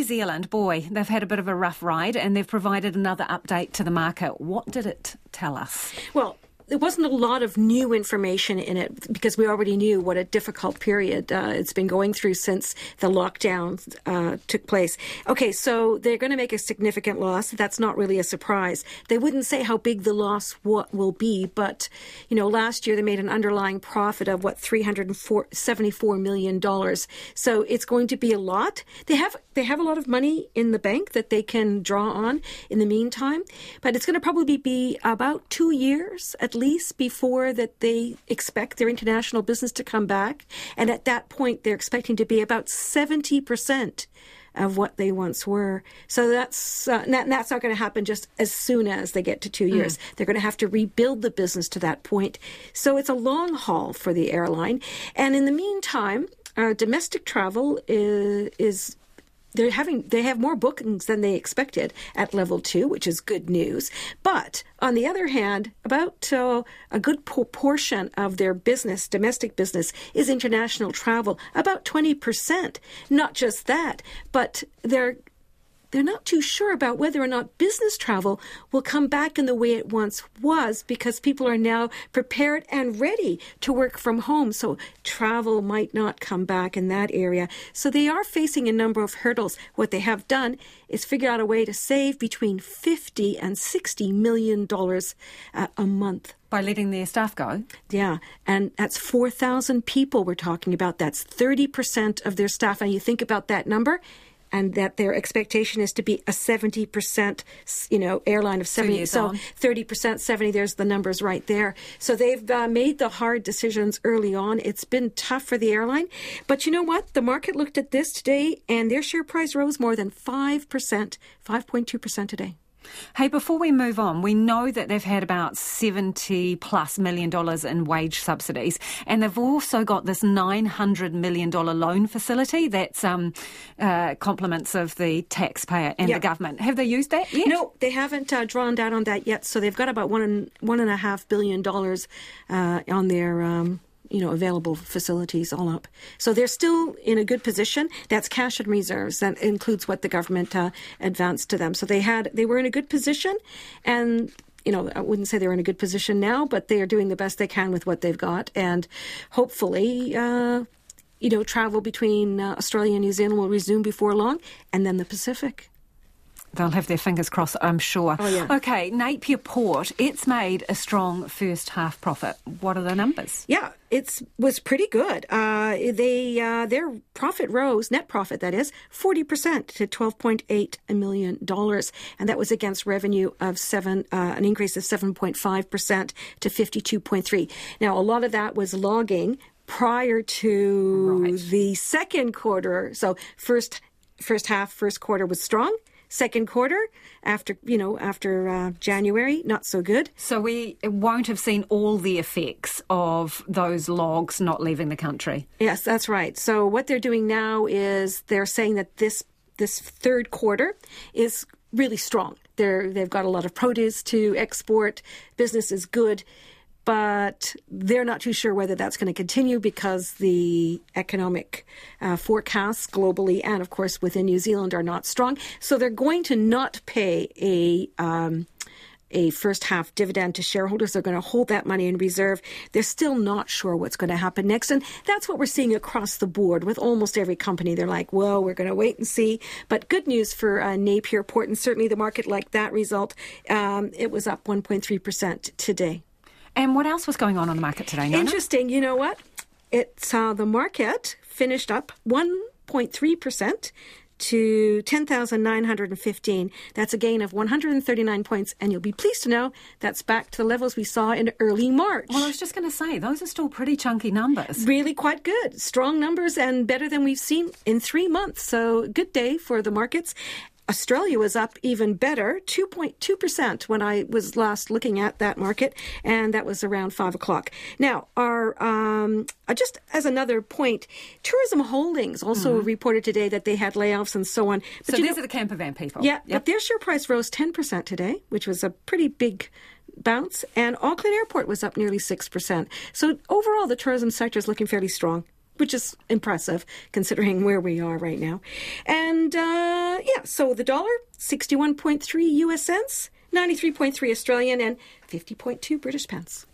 Zealand, boy, they've had a bit of a rough ride and they've provided another update to the market. What did it tell us? Well, there wasn't a lot of new information in it because we already knew what a difficult period it's been going through since the lockdown took place. Okay, so they're going to make a significant loss. That's not really a surprise. They wouldn't say how big the loss will be, but, last year they made an underlying profit of, $374 million. So it's going to be a lot. They have a lot of money in the bank that they can draw on in the meantime, but it's going to probably be about 2 years at least before that they expect their international business to come back. And at that point, they're expecting to be about 70% of what they once were. So that's not going to happen just as soon as they get to 2 years. They're going to have to rebuild the business to that point. So it's a long haul for the airline. And in the meantime, domestic travel is they have more bookings than they expected at level 2, which is good news. But on the other hand, about a good proportion of their business, domestic business, is international travel, about 20%. Not just that, but they're not too sure about whether or not business travel will come back in the way it once was because people are now prepared and ready to work from home. So travel might not come back in that area. So they are facing a number of hurdles. What they have done is figure out a way to save between $50 and $60 million a month. By letting their staff go? Yeah, and that's 4,000 people we're talking about. That's 30% of their staff. And you think about that number, and that their expectation is to be a 70%, airline of 70. So 30%, 70, there's the numbers right there. So they've made the hard decisions early on. It's been tough for the airline. But you know what? The market looked at this today, and their share price rose more than 5%, 5.2% today. Hey, before we move on, we know that they've had about $70+ million in wage subsidies, and they've also got this $900 million loan facility that's compliments of the taxpayer and the government. Have they used that yet? No, they haven't drawn down on that yet. So they've got about $1.5 billion on their available facilities all up. So they're still in a good position. That's cash and reserves. That includes what the government advanced to them. So they were in a good position, and I wouldn't say they're in a good position now, but they are doing the best they can with what they've got, and hopefully travel between Australia and New Zealand will resume before long, and then the Pacific. They'll have their fingers crossed, I'm sure. Oh, yeah. Okay, Napier Port, it's made a strong first half profit. What are the numbers? Yeah, it was pretty good. Their profit rose, net profit that is, 40% to $12.8 million. And that was against revenue of an increase of 7.5% to 52.3. Now, a lot of that was logging prior to the second quarter. So first quarter was strong. Second quarter, after January, not so good. So we won't have seen all the effects of those logs not leaving the country. Yes, that's right. So what they're doing now is they're saying that this third quarter is really strong. They've got a lot of produce to export. Business is good. But they're not too sure whether that's going to continue because the economic forecasts globally and, of course, within New Zealand are not strong. So they're going to not pay a first half dividend to shareholders. They're going to hold that money in reserve. They're still not sure what's going to happen next. And that's what we're seeing across the board with almost every company. They're like, well, we're going to wait and see. But good news for Napier Port, and certainly the market liked that result. It was up 1.3% today. And what else was going on the market today, Nona? Interesting. You know what? It's the market finished up 1.3% to 10,915. That's a gain of 139 points. And you'll be pleased to know that's back to the levels we saw in early March. Well, I was just going to say, those are still pretty chunky numbers. Really quite good. Strong numbers and better than we've seen in 3 months. So good day for the markets. Australia was up even better, 2.2% when I was last looking at that market, and that was around 5 o'clock. Now, our just as another point, Tourism Holdings also reported today that they had layoffs and so on. But so these are the campervan people. Yeah, but their share price rose 10% today, which was a pretty big bounce, and Auckland Airport was up nearly 6%. So overall, the tourism sector is looking fairly strong, which is impressive considering where we are right now. And, Yeah, so the dollar, 61.3 US cents, 93.3 Australian, and 50.2 British pence.